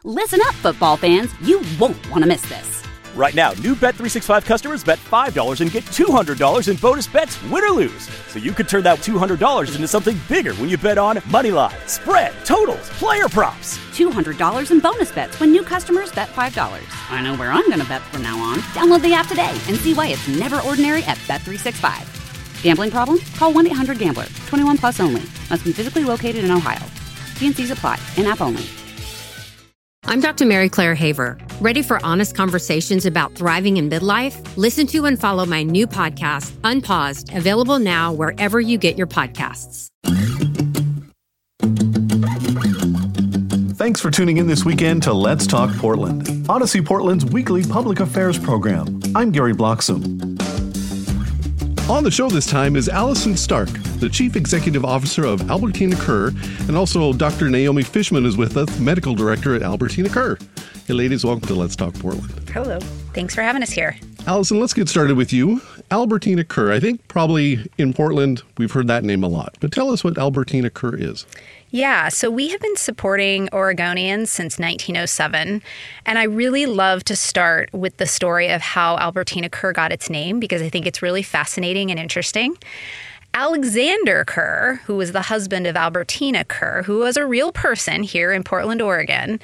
Listen up, football fans. You won't want to miss this. Right now, new Bet365 customers bet $5 and get $200 in bonus bets, win or lose. So you could turn that $200 into something bigger when you bet on money line, spread, totals, player props. $200 in bonus bets when new customers bet $5. I know where I'm going to bet from now on. Download the app today and see why it's never ordinary at Bet365. Gambling problem? Call 1-800-GAMBLER. 21 plus only. Must be physically located in Ohio. T&Cs apply. In-app only. I'm Dr. Mary Claire Haver. Ready for honest conversations about thriving in midlife? Listen to and follow my new podcast, Unpaused, available now wherever you get your podcasts. Thanks for tuning in this weekend to Let's Talk Portland, Odyssey Portland's weekly public affairs program. I'm Gary Bloxam. On the show this time is Allison Stark, the Chief Executive Officer of Albertina Kerr, and also Dr. Naomi Fishman is with us, Medical Director at Albertina Kerr. Hey, ladies, welcome to Let's Talk Portland. Hello. Thanks for having us here. Allison, let's get started with you. Albertina Kerr, I think probably in Portland, we've heard that name a lot, but tell us what Albertina Kerr is. Yeah, so we have been supporting Oregonians since 1907, and I really love to start with the story of how Albertina Kerr got its name because I think it's really fascinating and interesting. Alexander Kerr, who was the husband of Albertina Kerr, who was a real person here in Portland, Oregon,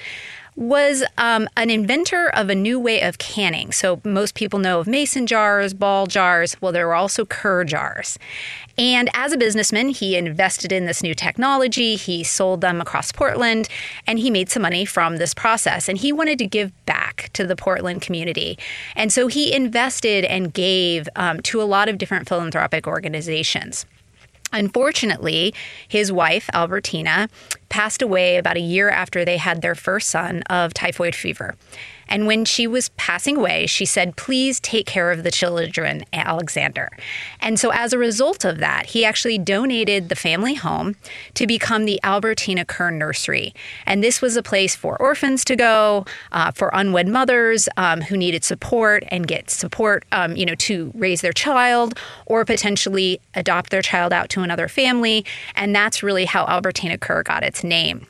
was an inventor of a new way of canning. So most people know of mason jars, ball jars. Well, there were also Kerr jars. And as a businessman, he invested in this new technology. He sold them across Portland, and he made some money from this process. And he wanted to give back to the Portland community. And so he invested and gave to a lot of different philanthropic organizations. Unfortunately, his wife, Albertina, passed away about a year after they had their first son of typhoid fever. And when she was passing away, she said, "Please take care of the children, Alexander." And so as a result of that, he actually donated the family home to become the Albertina Kerr Nursery. And this was a place for orphans to go, for unwed mothers who needed support and get support, to raise their child or potentially adopt their child out to another family. And that's really how Albertina Kerr got its name.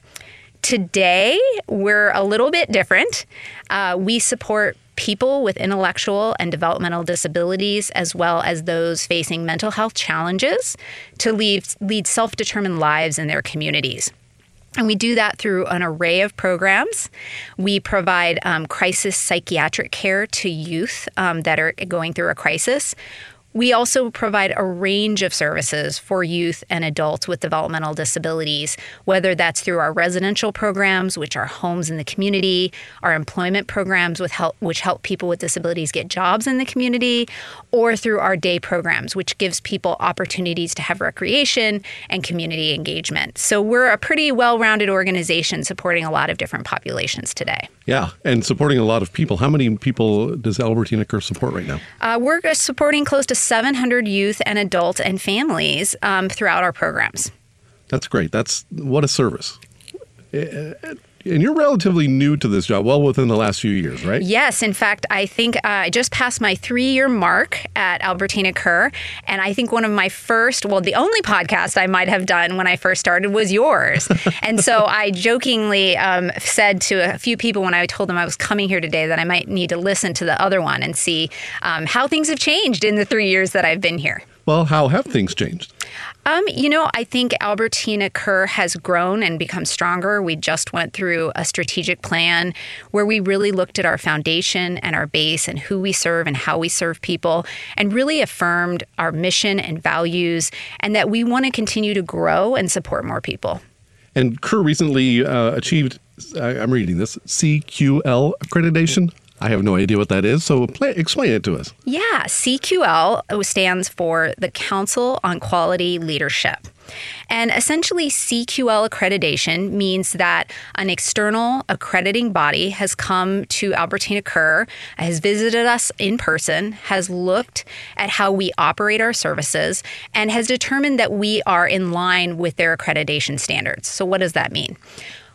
Today, we're a little bit different. We support people with intellectual and developmental disabilities, as well as those facing mental health challenges, to lead self-determined lives in their communities. And we do that through an array of programs. We provide crisis psychiatric care to youth that are going through a crisis. We also provide a range of services for youth and adults with developmental disabilities, whether that's through our residential programs, which are homes in the community, our employment programs which help people with disabilities get jobs in the community, or through our day programs, which gives people opportunities to have recreation and community engagement. So we're a pretty well-rounded organization supporting a lot of different populations today. Yeah, and supporting a lot of people. How many people does Albertina Kerr support right now? We're supporting close to 700 youth and adults and families throughout our programs. That's great. What a service. And you're relatively new to this job, well within the last few years, right? Yes. In fact, I think I just passed my 3-year mark at Albertina Kerr. And I think one of my the only podcast I might have done when I first started was yours. And so I jokingly said to a few people when I told them I was coming here today that I might need to listen to the other one and see how things have changed in the 3 years that I've been here. Well, how have things changed? I think Albertina Kerr has grown and become stronger. We just went through a strategic plan where we really looked at our foundation and our base and who we serve and how we serve people and really affirmed our mission and values and that we want to continue to grow and support more people. And Kerr recently achieved, I'm reading this, CQL accreditation. I have no idea what that is, so explain it to us. Yeah, CQL stands for the Council on Quality Leadership. And essentially, CQL accreditation means that an external accrediting body has come to Albertina Kerr, has visited us in person, has looked at how we operate our services, and has determined that we are in line with their accreditation standards. So what does that mean?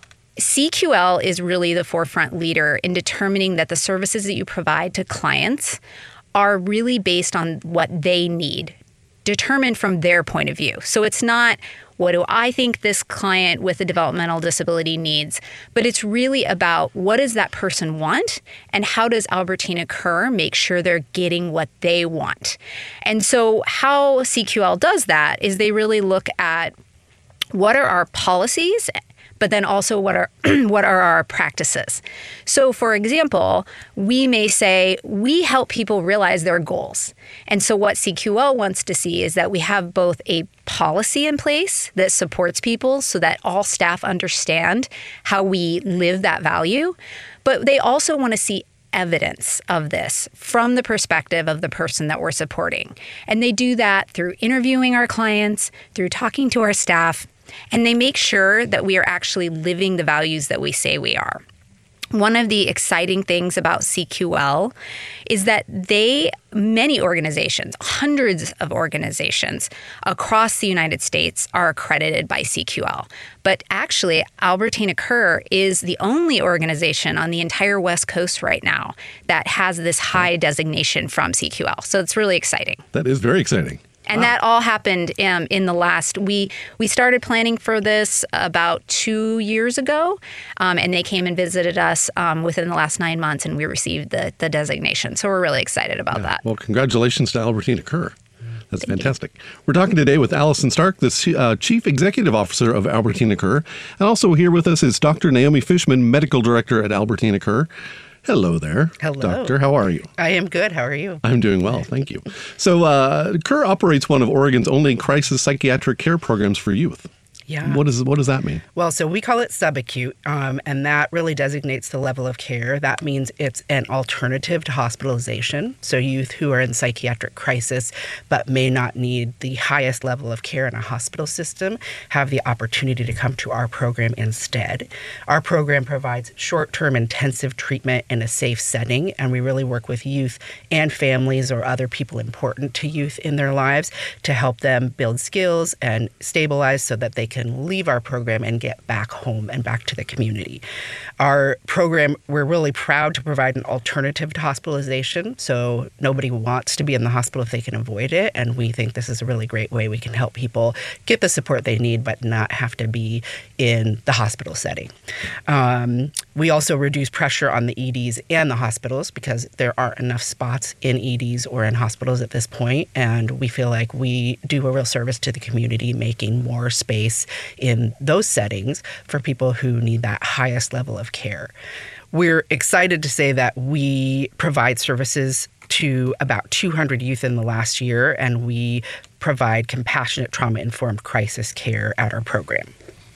CQL is really the forefront leader in determining that the services that you provide to clients are really based on what they need determined from their point of view. So it's not, what do I think this client with a developmental disability needs? But it's really about, what does that person want? And how does Albertina Kerr make sure they're getting what they want? And so how CQL does that is they really look at, what are our policies, but then also what are our practices? So for example, we may say, we help people realize their goals. And so what CQL wants to see is that we have both a policy in place that supports people so that all staff understand how we live that value, but they also want to see evidence of this from the perspective of the person that we're supporting. And they do that through interviewing our clients, through talking to our staff, and they make sure that we are actually living the values that we say we are. One of the exciting things about CQL is that many organizations, hundreds of organizations across the United States are accredited by CQL. But actually, Albertina Kerr is the only organization on the entire West Coast right now that has this high designation from CQL. So it's really exciting. That is very exciting. And that all happened in the last, we started planning for this about 2 years ago, and they came and visited us within the last 9 months, and we received the designation. So we're really excited about that. Well, congratulations to Albertina Kerr. That's fantastic. We're talking today with Allison Stark, the Chief Executive Officer of Albertina Kerr. And also here with us is Dr. Naomi Fishman, Medical Director at Albertina Kerr. Hello there. Hello. Doctor, how are you? I am good. How are you? I'm doing well, thank you. So Kerr operates one of Oregon's only crisis psychiatric care programs for youth. Yeah. What does that mean? Well, so we call it subacute, and that really designates the level of care. That means it's an alternative to hospitalization. So youth who are in psychiatric crisis but may not need the highest level of care in a hospital system have the opportunity to come to our program instead. Our program provides short-term intensive treatment in a safe setting, and we really work with youth and families or other people important to youth in their lives to help them build skills and stabilize so that they can leave our program and get back home and back to the community. Our program, we're really proud to provide an alternative to hospitalization. So nobody wants to be in the hospital if they can avoid it. And we think this is a really great way we can help people get the support they need, but not have to be in the hospital setting. We also reduce pressure on the EDs and the hospitals because there aren't enough spots in EDs or in hospitals at this point. And we feel like we do a real service to the community, making more space in those settings for people who need that highest level of care. We're excited to say that we provide services to about 200 youth in the last year, and we provide compassionate trauma-informed crisis care at our program.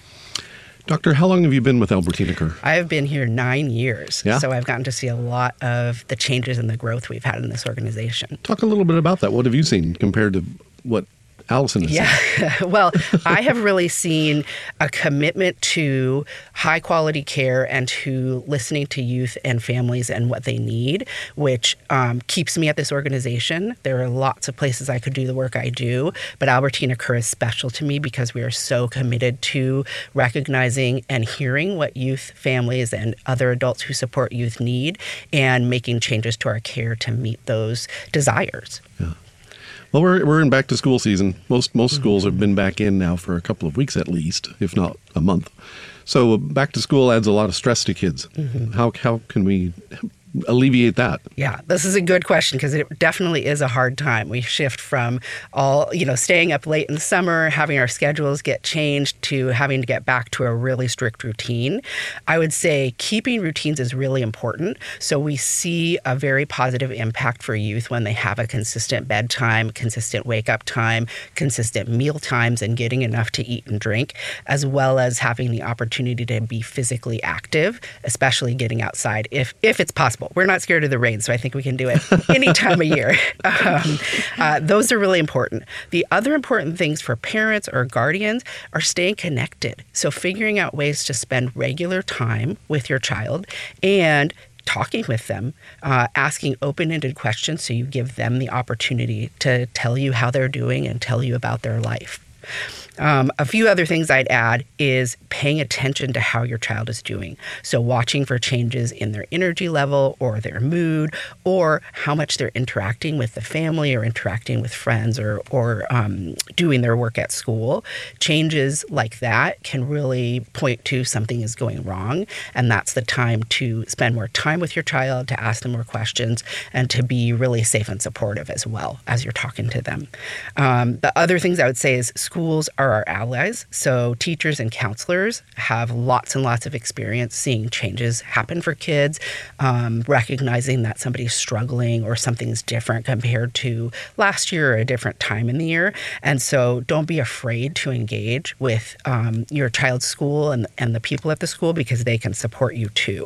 Doctor, how long have you been with Albertina Kerr? I have been here 9 years, Yeah? so I've gotten to see a lot of the changes and the growth we've had in this organization. Talk a little bit about that. What have you seen compared to what Allison has seen? Yeah, well, I have really seen a commitment to high quality care and to listening to youth and families and what they need, which keeps me at this organization. There are lots of places I could do the work I do, but Albertina Kerr is special to me because we are so committed to recognizing and hearing what youth, families, and other adults who support youth need and making changes to our care to meet those desires. Yeah. Well, we're in back to school season. Most schools have been back in now for a couple of weeks at least, if not a month. So back to school adds a lot of stress to kids. Mm-hmm. How can we alleviate that? Yeah, this is a good question because it definitely is a hard time. We shift from staying up late in the summer, having our schedules get changed to having to get back to a really strict routine. I would say keeping routines is really important. So we see a very positive impact for youth when they have a consistent bedtime, consistent wake up time, consistent meal times, and getting enough to eat and drink, as well as having the opportunity to be physically active, especially getting outside if it's possible. We're not scared of the rain, so I think we can do it any time of year. Those are really important. The other important things for parents or guardians are staying connected. So figuring out ways to spend regular time with your child and talking with them, asking open-ended questions so you give them the opportunity to tell you how they're doing and tell you about their life. A few other things I'd add is paying attention to how your child is doing. So watching for changes in their energy level or their mood, or how much they're interacting with the family or interacting with friends or doing their work at school. Changes like that can really point to something is going wrong. And that's the time to spend more time with your child, to ask them more questions, and to be really safe and supportive as well as you're talking to them. The other things I would say is schools are our allies. So teachers and counselors have lots and lots of experience seeing changes happen for kids, recognizing that somebody's struggling or something's different compared to last year or a different time in the year. And so don't be afraid to engage with your child's school and the people at the school, because they can support you too.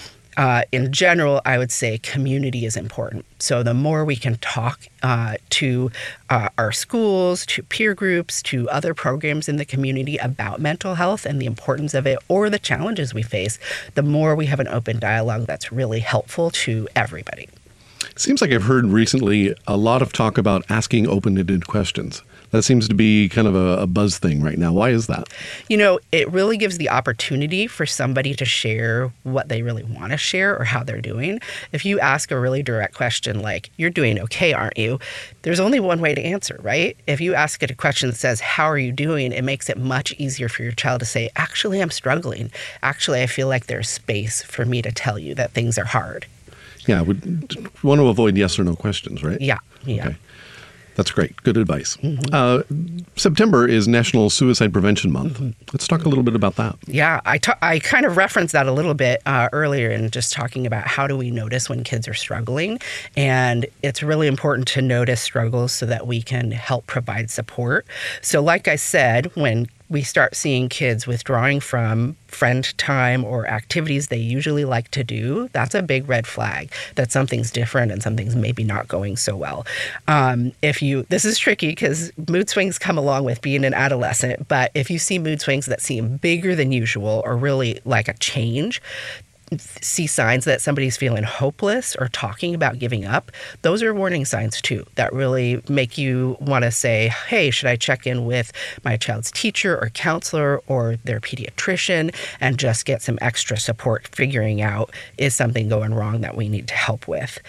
In general, I would say community is important. So the more we can talk to our schools, to peer groups, to other programs in the community about mental health and the importance of it or the challenges we face, the more we have an open dialogue that's really helpful to everybody. Seems like I've heard recently a lot of talk about asking open-ended questions. That seems to be kind of a buzz thing right now. Why is that? You know, it really gives the opportunity for somebody to share what they really want to share or how they're doing. If you ask a really direct question like, "You're doing okay, aren't you?" there's only one way to answer, right? If you ask it a question that says, "How are you doing?" it makes it much easier for your child to say, "Actually, I'm struggling. Actually, I feel like there's space for me to tell you that things are hard." Yeah, we want to avoid yes or no questions, right? Yeah. Okay. That's great. Good advice. September is National Suicide Prevention Month. Let's talk a little bit about that. Yeah, I kind of referenced that a little bit earlier in just talking about how do we notice when kids are struggling. And it's really important to notice struggles so that we can help provide support. So like I said, when we start seeing kids withdrawing from friend time or activities they usually like to do, that's a big red flag that something's different and something's maybe not going so well. This is tricky because mood swings come along with being an adolescent, but if you see mood swings that seem bigger than usual or really like a change, see signs that somebody's feeling hopeless or talking about giving up, those are warning signs too that really make you want to say, hey, should I check in with my child's teacher or counselor or their pediatrician and just get some extra support figuring out is something going wrong that we need to help with.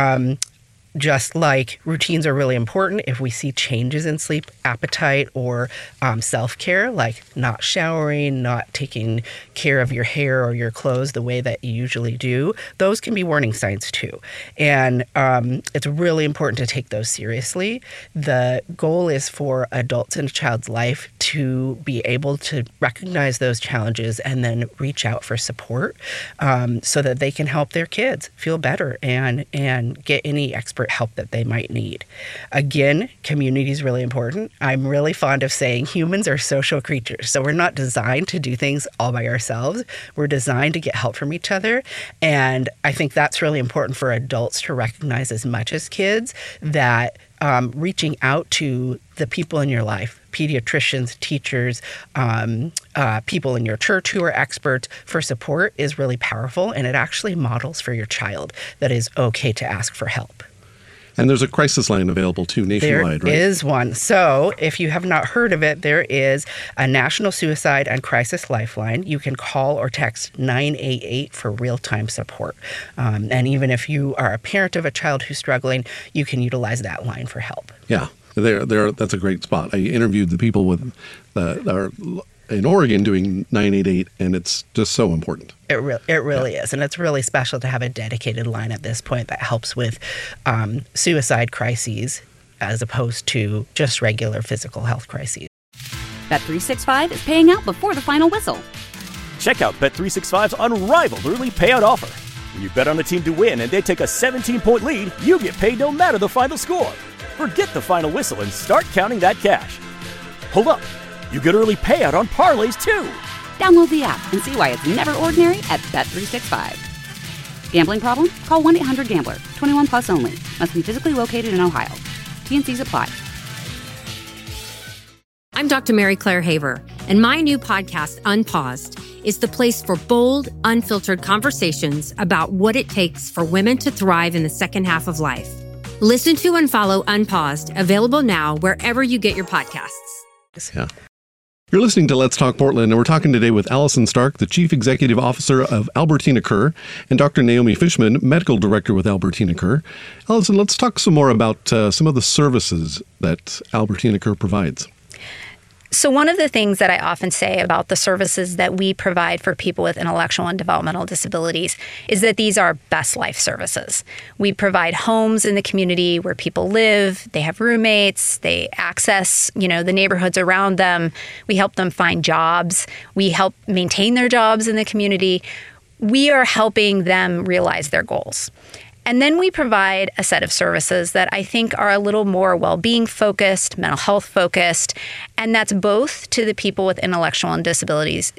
Just like routines are really important, if we see changes in sleep, appetite, or self-care, like not showering, not taking care of your hair or your clothes the way that you usually do, those can be warning signs too. And it's really important to take those seriously. The goal is for adults in a child's life to be able to recognize those challenges and then reach out for support so that they can help their kids feel better and get any expert help that they might need. Again, community is really important. I'm really fond of saying humans are social creatures. So we're not designed to do things all by ourselves. We're designed to get help from each other. And I think that's really important for adults to recognize as much as kids, that reaching out to the people in your life, pediatricians, teachers, people in your church who are experts for support is really powerful. And it actually models for your child that is okay to ask for help. And there's a crisis line available too nationwide, right? There is one. So if you have not heard of it, there is a National Suicide and Crisis Lifeline. You can call or text 988 for real-time support. And even if you are a parent of a child who's struggling, you can utilize that line for help. Yeah, that's a great spot. I interviewed the people with are in Oregon doing 988, and it's just so important. It really is. And it's really special to have a dedicated line at this point that helps with suicide crises as opposed to just regular physical health crises. Bet365 is paying out before the final whistle. Check out Bet365's unrivaled early payout offer. When you bet on a team to win and they take a 17-point lead, you get paid no matter the final score. Forget the final whistle and start counting that cash. Hold up. You get early payout on parlays, too. Download the app and see why it's never ordinary at Bet365. Gambling problem? Call 1-800-GAMBLER. 21 plus only. Must be physically located in Ohio. T&Cs apply. I'm Dr. Mary Claire Haver, and my new podcast, Unpaused, is the place for bold, unfiltered conversations about what it takes for women to thrive in the second half of life. Listen to and follow Unpaused, available now wherever you get your podcasts. Yeah. You're listening to Let's Talk Portland, and we're talking today with Allison Stark, the Chief Executive Officer of Albertina Kerr, and Dr. Naomi Fishman, Medical Director with Albertina Kerr. Allison, let's talk some more about some of the services that Albertina Kerr provides. So one of the things that I often say about the services that we provide for people with intellectual and developmental disabilities is that these are best life services. We provide homes in the community where people live, they have roommates, they access, the neighborhoods around them. We help them find jobs. We help maintain their jobs in the community. We are helping them realize their goals. And then we provide a set of services that I think are a little more well-being focused, mental health focused, and that's both to the people with intellectual disabilities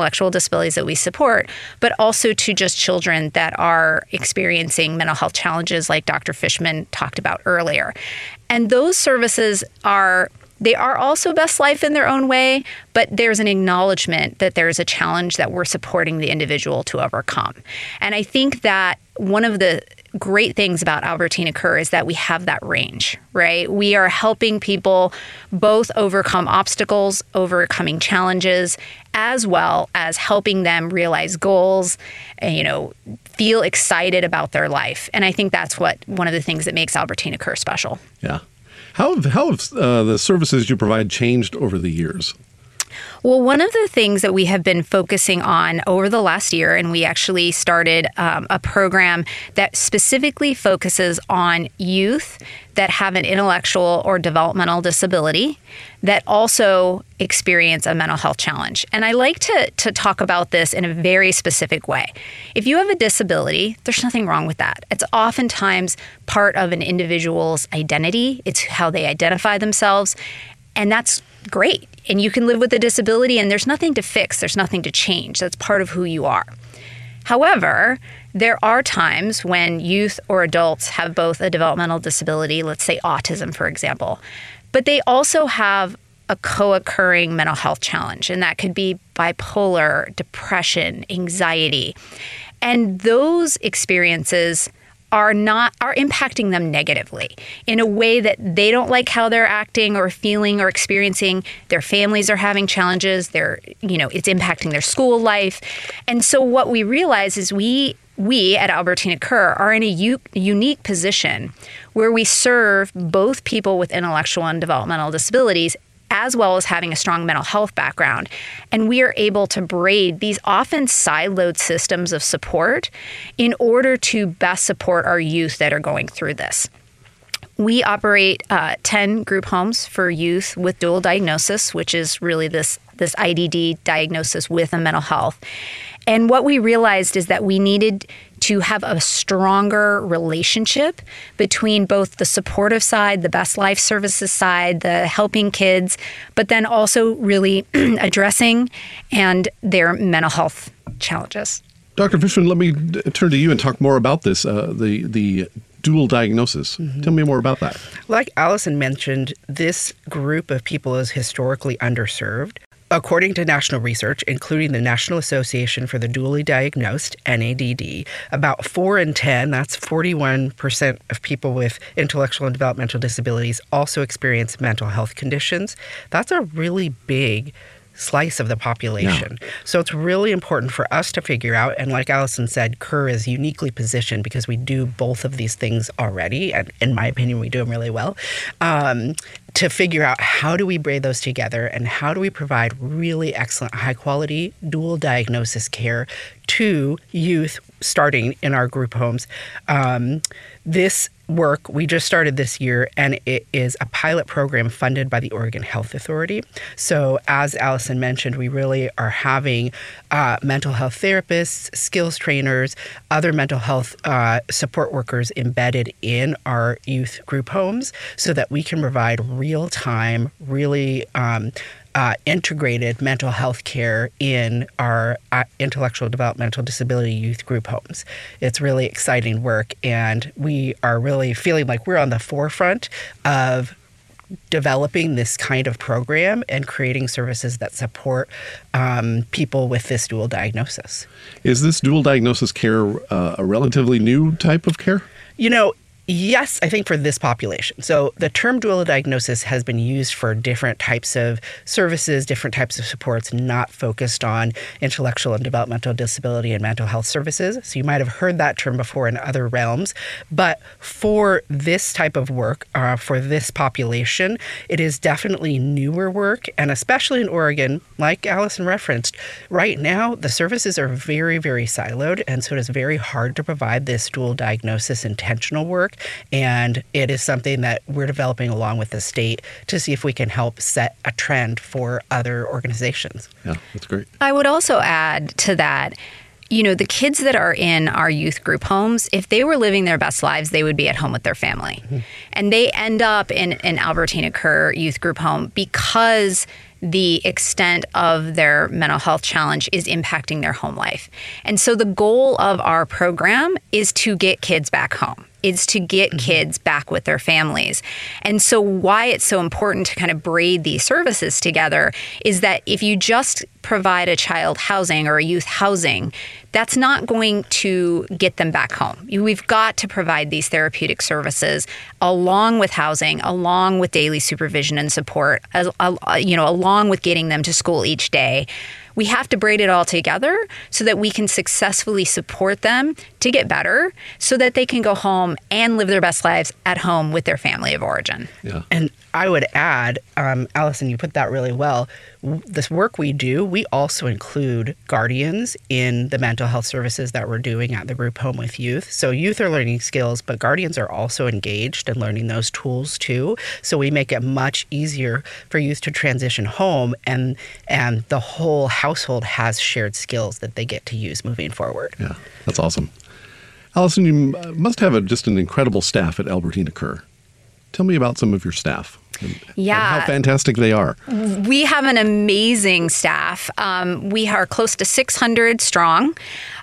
that we support, but also to just children that are experiencing mental health challenges like Dr. Fishman talked about earlier. And those services are also best life in their own way, but there's an acknowledgement that there's a challenge that we're supporting the individual to overcome. And I think that one of the great things about Albertina Kerr is that we have that range, right? We are helping people both overcome obstacles, overcoming challenges, as well as helping them realize goals, and, feel excited about their life. And I think that's one of the things that makes Albertina Kerr special. Yeah. How have the services you provide changed over the years? Well, one of the things that we have been focusing on over the last year, and we actually started a program that specifically focuses on youth that have an intellectual or developmental disability that also experience a mental health challenge. And I like to talk about this in a very specific way. If you have a disability, there's nothing wrong with that. It's oftentimes part of an individual's identity. It's how they identify themselves. And that's great. And you can live with a disability and there's nothing to fix. There's nothing to change. That's part of who you are. However, there are times when youth or adults have both a developmental disability, let's say autism, for example, but they also have a co-occurring mental health challenge. And that could be bipolar, depression, anxiety. And those experiences are impacting them negatively in a way that they don't like how they're acting or feeling or experiencing. Their families are having challenges. It's impacting their school life. And so what we realize is we at Albertina Kerr are in a unique position where we serve both people with intellectual and developmental disabilities as well as having a strong mental health background. And we are able to braid these often siloed systems of support in order to best support our youth that are going through this. We operate 10 group homes for youth with dual diagnosis, which is really this IDD diagnosis with a mental health. And what we realized is that we needed to have a stronger relationship between both the supportive side, the best life services side, the helping kids, but then also really addressing and their mental health challenges. Dr. Fishman, let me turn to you and talk more about this, the dual diagnosis. Mm-hmm. Tell me more about that. Like Allison mentioned, this group of people is historically underserved. According to national research, including the National Association for the Dually Diagnosed, NADD, about 4 in 10, that's 41% of people with intellectual and developmental disabilities also experience mental health conditions. That's a really big slice of the population. Yeah. So it's really important for us to figure out, and like Allison said, Kerr is uniquely positioned because we do both of these things already, and in my opinion, we do them really well, to figure out how do we braid those together and how do we provide really excellent, high-quality dual diagnosis care to youth starting in our group homes. This work we just started this year, and it is a pilot program funded by the Oregon Health Authority. So as Allison mentioned, we really are having mental health therapists, skills trainers, other mental health support workers embedded in our youth group homes so that we can provide real-time, really integrated mental health care in our intellectual developmental disability youth group homes. It's really exciting work, and we are really feeling like we're on the forefront of developing this kind of program and creating services that support people with this dual diagnosis. Is this dual diagnosis care a relatively new type of care? You know, Yes, I think for this population. So the term dual diagnosis has been used for different types of services, different types of supports, not focused on intellectual and developmental disability and mental health services. So you might have heard that term before in other realms. But for this type of work, for this population, it is definitely newer work. And especially in Oregon, like Allison referenced, right now the services are very, very siloed. And so it is very hard to provide this dual diagnosis intentional work. And it is something that we're developing along with the state to see if we can help set a trend for other organizations. Yeah, that's great. I would also add to that, the kids that are in our youth group homes, if they were living their best lives, they would be at home with their family. Mm-hmm. And they end up in an Albertina Kerr youth group home because the extent of their mental health challenge is impacting their home life. And so the goal of our program is to get kids back home. Is to get kids back with their families. And so why it's so important to kind of braid these services together is that if you just provide a child housing or a youth housing, that's not going to get them back home. We've got to provide these therapeutic services along with housing, along with daily supervision and support, along with getting them to school each day. We have to braid it all together so that we can successfully support them to get better so that they can go home and live their best lives at home with their family of origin. Yeah. And I would add, Allison, you put that really well. This work we do, we also include guardians in the mental health services that we're doing at the group home with youth. So youth are learning skills, but guardians are also engaged in learning those tools too. So we make it much easier for youth to transition home, and the whole household has shared skills that they get to use moving forward. Yeah, that's awesome. Allison, you must have just an incredible staff at Albertina Kerr. Tell me about some of your staff. And how fantastic they are. We have an amazing staff. We are close to 600 strong.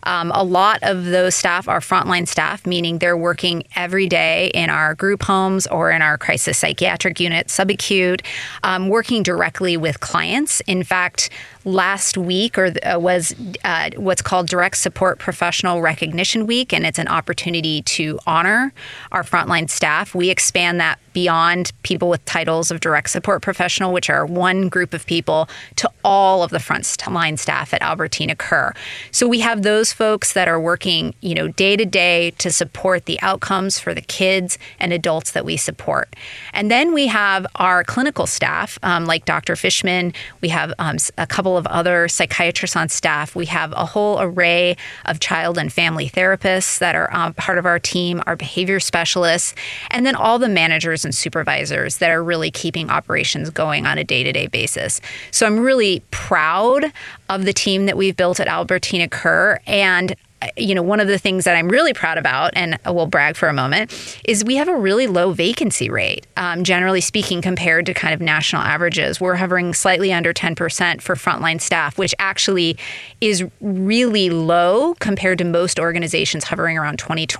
A lot of those staff are frontline staff, meaning they're working every day in our group homes or in our crisis psychiatric unit, subacute, working directly with clients. In fact, last week was what's called Direct Support Professional Recognition Week, and it's an opportunity to honor our frontline staff. We expand that beyond people with titles of direct support professional, which are one group of people, to all of the frontline staff at Albertina Kerr. So we have those folks that are working, day to day to support the outcomes for the kids and adults that we support. And then we have our clinical staff, like Dr. Fishman. We have a couple of other psychiatrists on staff. We have a whole array of child and family therapists that are part of our team, our behavior specialists, and then all the managers and supervisors that are really keeping operations going on a day-to-day basis. So I'm really proud of the team that we've built at Albertina Kerr. And one of the things that I'm really proud about, and we'll brag for a moment, is we have a really low vacancy rate. Generally speaking, compared to kind of national averages, we're hovering slightly under 10% for frontline staff, which actually is really low compared to most organizations hovering around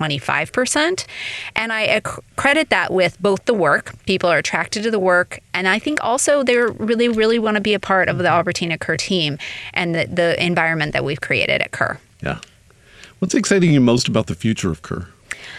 20-25%. And I credit that with both the work, people are attracted to the work, and I think also they really, really want to be a part of the Albertina Kerr team and the environment that we've created at Kerr. Yeah. What's exciting you most about the future of Kerr?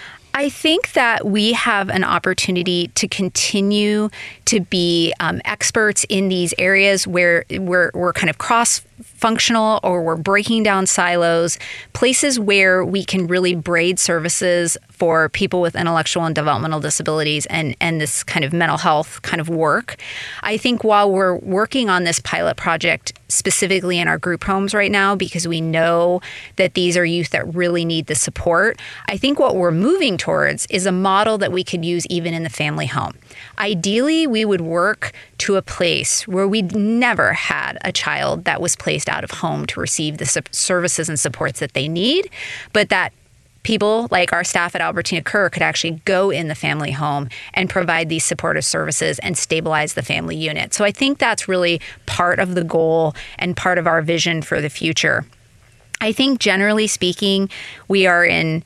I think that we have an opportunity to continue to be experts in these areas where we're kind of cross-functional or we're breaking down silos, places where we can really braid services for people with intellectual and developmental disabilities and this kind of mental health kind of work. I think while we're working on this pilot project specifically in our group homes right now, because we know that these are youth that really need the support, I think what we're moving towards is a model that we could use even in the family home. Ideally, we would work to a place where we'd never had a child that was placed out of home to receive the services and supports that they need, but that people like our staff at Albertina Kerr could actually go in the family home and provide these supportive services and stabilize the family unit. So I think that's really part of the goal and part of our vision for the future. I think generally speaking, we are in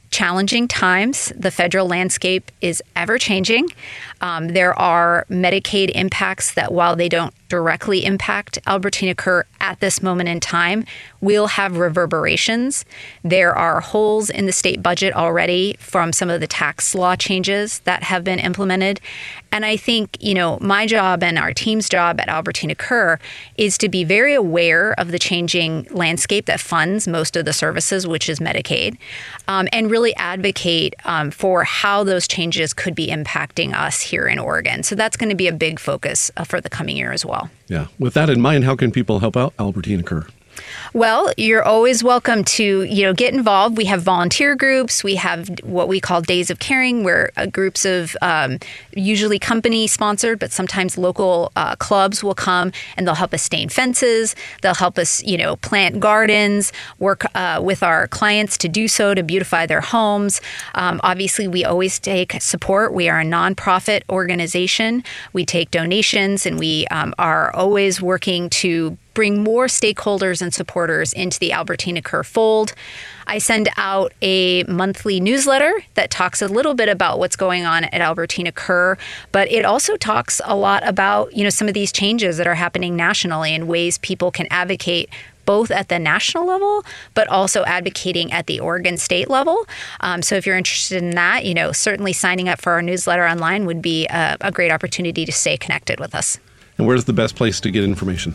challenging times. The federal landscape is ever changing. There are Medicaid impacts that, while they don't directly impact Albertina Kerr at this moment in time, will have reverberations. There are holes in the state budget already from some of the tax law changes that have been implemented. And I think, my job and our team's job at Albertina Kerr is to be very aware of the changing landscape that funds most of the services, which is Medicaid, and really advocate for how those changes could be impacting us here in Oregon. So that's going to be a big focus for the coming year as well. Yeah. With that in mind, how can people help out Albertina Kerr? Well, you're always welcome to, get involved. We have volunteer groups. We have what we call Days of Caring, where groups of usually company sponsored, but sometimes local clubs will come and they'll help us stain fences. They'll help us, plant gardens, work with our clients to do so, to beautify their homes. Obviously, we always take support. We are a nonprofit organization. We take donations, and we are always working to bring more stakeholders and supporters into the Albertina Kerr fold. I send out a monthly newsletter that talks a little bit about what's going on at Albertina Kerr, but it also talks a lot about, some of these changes that are happening nationally and ways people can advocate both at the national level, but also advocating at the Oregon state level. So if you're interested in that, certainly signing up for our newsletter online would be a great opportunity to stay connected with us. And where's the best place to get information?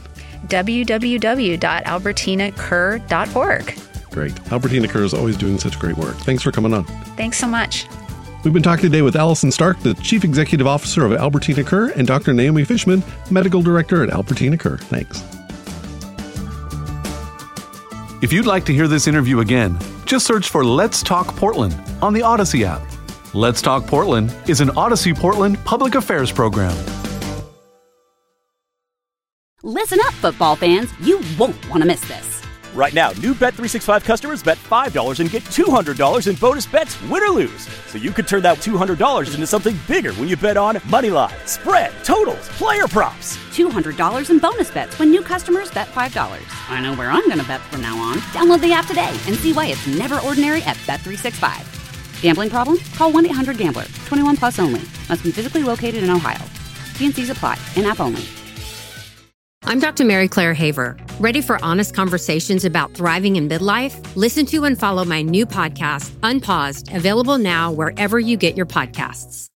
www.albertinakerr.org. Great. Albertina Kerr is always doing such great work. Thanks for coming on. Thanks so much. We've been talking today with Allison Stark, the Chief Executive Officer of Albertina Kerr, and Dr. Naomi Fishman, Medical Director at Albertina Kerr. Thanks. If you'd like to hear this interview again, just search for Let's Talk Portland on the Odyssey app. Let's Talk Portland is an Odyssey Portland public affairs program. Listen up, football fans. You won't want to miss this. Right now, new Bet365 customers bet $5 and get $200 in bonus bets, win or lose. So you could turn that $200 into something bigger when you bet on money line, spread, totals, player props. $200 in bonus bets when new customers bet $5. I know where I'm going to bet from now on. Download the app today and see why it's never ordinary at Bet365. Gambling problem? Call 1-800-GAMBLER. 21 plus only. Must be physically located in Ohio. T&Cs apply. In-app only. I'm Dr. Mary Claire Haver. Ready for honest conversations about thriving in midlife? Listen to and follow my new podcast, Unpaused, available now wherever you get your podcasts.